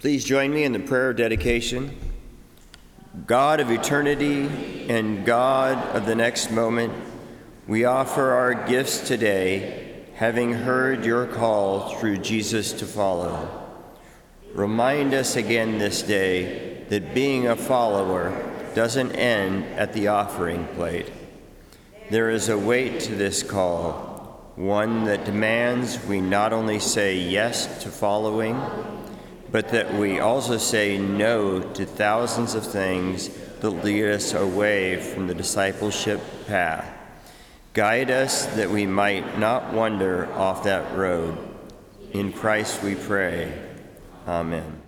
Please join me in the prayer of dedication. God of eternity and God of the next moment, we offer our gifts today, having heard your call through Jesus to follow. Remind us again this day that being a follower doesn't end at the offering plate. There is a weight to this call, one that demands we not only say yes to following, but that we also say no to thousands of things that lead us away from the discipleship path. Guide us that we might not wander off that road. In Christ we pray. Amen.